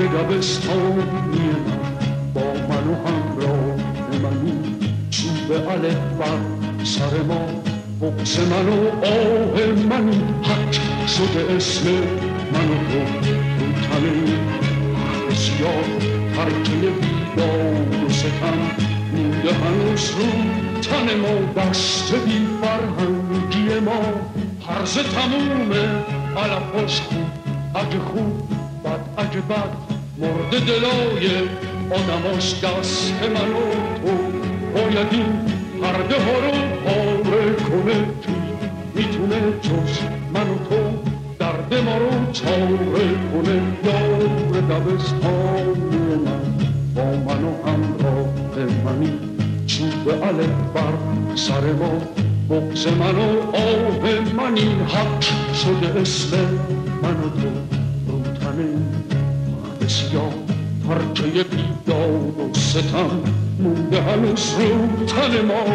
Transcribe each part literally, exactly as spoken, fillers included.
دبستانی من با من و همراه منی، چوب الف بر سر ما، بغض من و آه منی، حک شده اسم من و تو رو تن این سیاه، ترکه بیداد و ستم مونده هنوز رو تن ما، دست بی فرهنگی ما، هرز تمومه علفاش خوب اگه خوب، بد اگه بد، مرد دلای آدماش دست من و تو، باید این پرده ها رو پاره کنه، کی میتونه جز من و تو درد ما رو چاره کنه. یار دبستانی من با من و همراه منی، چوب الف بر سر ما، بغض من و آه منی، حک شده اسم من و تو رو تن مرد سیاه، ترکه بیداد و ستم مونده هنوز رو تن ما.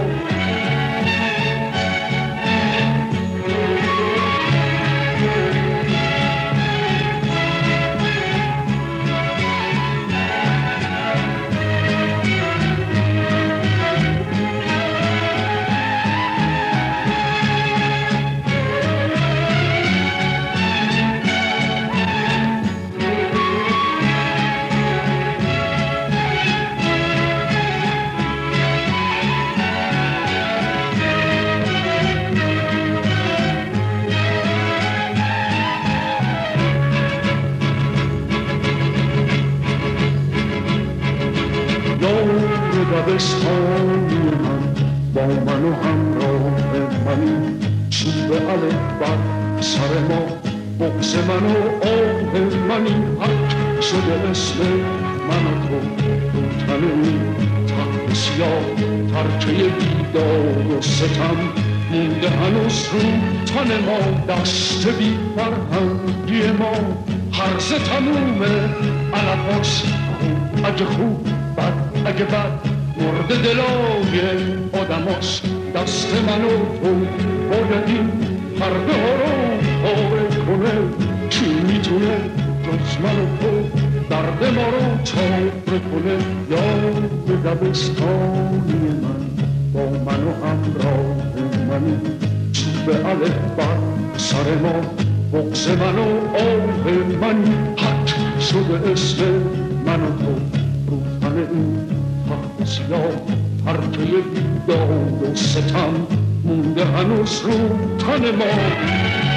دبستانی من با من و همراه منی، چوب الف بر سر ما، بغض من و آه منی، حک شده اسم من و تو رو تن این تخت سیاه، ترکه بیداد و ستم مونده هنوز رو تن ما، دست بی فرهنگی ما، هرز تمومه علفاش خوب اگه خوب، بد اگه بد، مرد دلای آدماش دست من و تو، باید این پرده ها رو پاره کنه، کی میتونه جز من و تو درد ما رو چاره کنه. یار دبستانی من با من و همراه منی، چوب الف بر سر ما، بغض من و آه منی، حک شده اسم من و تو رو تن این سیاه، ترکه بیداد و ستم مونده هنوز رو تن ما.